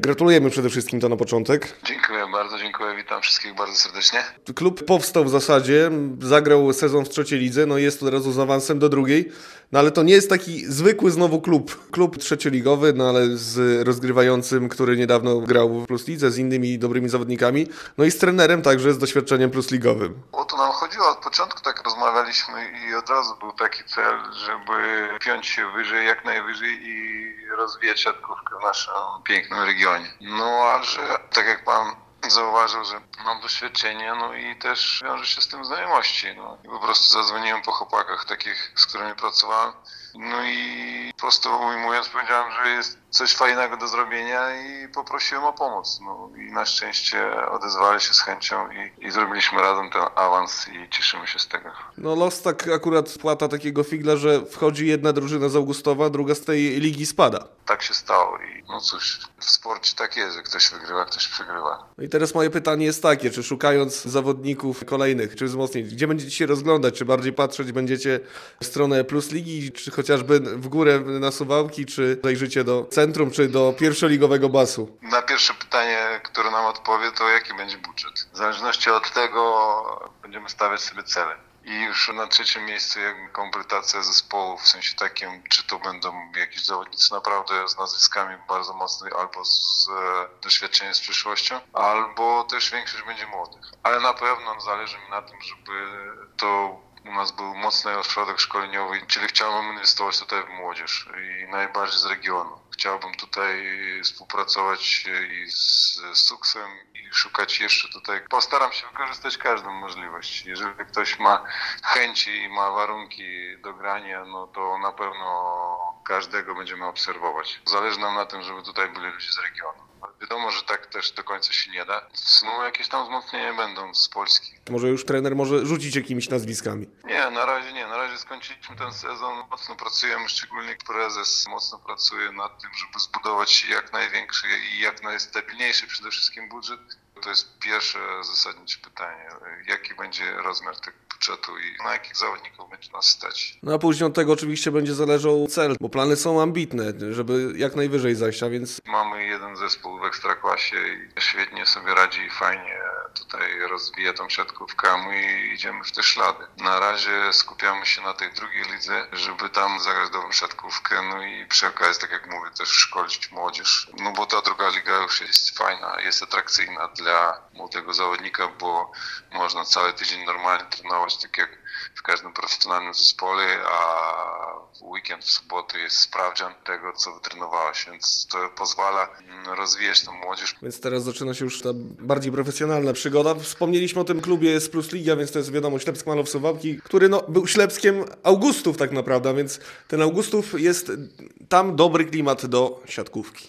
Gratulujemy przede wszystkim to na początek. Dziękuję bardzo, dziękuję, witam wszystkich bardzo serdecznie. Klub powstał w zasadzie, zagrał sezon w trzeciej lidze, no jest od razu z awansem do drugiej, no ale to nie jest taki zwykły znowu klub. Klub trzecioligowy, no ale z rozgrywającym, który niedawno grał w Plus Lidze, z innymi dobrymi zawodnikami, no i z trenerem także z doświadczeniem plusligowym. O to nam chodziło od początku, tak rozmawialiśmy i od razu był taki cel, żeby piąć się wyżej, jak najwyżej i rozwijać siatkówkę w naszym pięknym regionie. No a że, tak jak pan zauważył, że mam doświadczenie, no i też wiąże się z tym znajomości. No. I po prostu zadzwoniłem po chłopakach takich, z którymi pracowałem. No i prosto ujmując powiedziałem, że jest coś fajnego do zrobienia i poprosiłem o pomoc. No i na szczęście odezwali się z chęcią i zrobiliśmy razem ten awans i cieszymy się z tego. No los tak akurat spłata takiego figla, że wchodzi jedna drużyna z Augustowa, druga z tej ligi spada. Tak się stało i no cóż, w sporcie tak jest, że ktoś wygrywa, ktoś przegrywa. No i teraz moje pytanie jest takie, czy szukając zawodników kolejnych, czy wzmocnień, gdzie będziecie się rozglądać, czy bardziej patrzeć będziecie w stronę Plus Ligi, czy chociażby w górę na Suwałki, czy zajrzycie do centrum, czy do pierwszoligowego basu? Na pierwsze pytanie, które nam odpowie, to jaki będzie budżet. W zależności od tego będziemy stawiać sobie cele. I już na trzecim miejscu jakby kompletacja zespołu, w sensie takim, czy to będą jakiś zawodnicy naprawdę z nazwiskami bardzo mocnych, albo z doświadczeniem z przyszłością, albo też większość będzie młodych. Ale na pewno zależy mi na tym, żeby to u nas był mocny ośrodek szkoleniowy, czyli chciałbym inwestować tutaj w młodzież i najbardziej z regionu. Chciałbym tutaj współpracować i z Suksem i szukać jeszcze tutaj. Postaram się wykorzystać każdą możliwość. Jeżeli ktoś ma chęci i ma warunki do grania, no to na pewno każdego będziemy obserwować. Zależy nam na tym, żeby tutaj byli ludzie z regionu. Wiadomo, że tak też do końca się nie da. No jakieś tam wzmocnienia będą z Polski. Może już trener może rzucić jakimiś nazwiskami? Nie, na razie nie. Na razie skończyliśmy ten sezon. Mocno pracujemy, szczególnie prezes mocno pracuje nad tym, żeby zbudować jak największy i jak najstabilniejszy przede wszystkim budżet. To jest pierwsze zasadnicze pytanie. Jaki będzie rozmiar tego budżetu i na jakich zawodników będzie nas stać? No a później od tego oczywiście będzie zależał cel, bo plany są ambitne, żeby jak najwyżej zajść, a więc... Mamy jeden zespół w Ekstraklasie i świetnie sobie radzi i fajnie tutaj rozwija tą siatkówkę, a my idziemy w te ślady. Na razie skupiamy się na tej drugiej lidze, żeby tam zagrać dobrą siatkówkę, no i przy okazji, tak jak mówię, też szkolić młodzież. No bo ta druga liga już jest fajna, jest atrakcyjna dla młodego zawodnika, bo można cały tydzień normalnie trenować, tak jak w każdym profesjonalnym zespole, a w weekend, w soboty jest sprawdzian tego, co wytrenowałeś, więc to pozwala rozwijać tą młodzież. Więc teraz zaczyna się już ta bardziej profesjonalna przygoda. Wspomnieliśmy o tym klubie z Plus Liga, więc to jest wiadomo Ślepsk Malow Suwałki, który był Ślepskiem Augustów tak naprawdę, więc ten Augustów jest tam dobry klimat do siatkówki.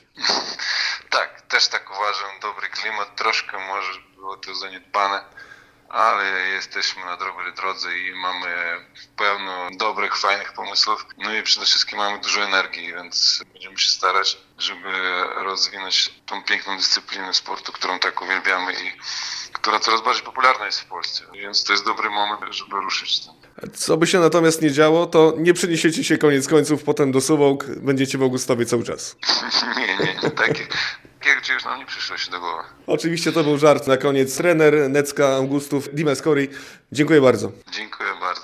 Tak, też tak uważam, dobry klimat, troszkę może było to zaniedbane, ale jesteśmy na dobrej drodze i mamy pełno dobrych, fajnych pomysłów. No i przede wszystkim mamy dużo energii, więc będziemy się starać, żeby rozwinąć tą piękną dyscyplinę sportu, którą tak uwielbiamy i która coraz bardziej popularna jest w Polsce. Więc to jest dobry moment, żeby ruszyć z tym. Co by się natomiast nie działo, to nie przeniesiecie się koniec końców potem do Suwałk, będziecie w Augustowie cały czas. Nie, takie już nam nie przyszło się do głowy. Oczywiście to był żart na koniec. Trener Necka Augustów, Dimes Corey. Dziękuję bardzo. Dziękuję bardzo.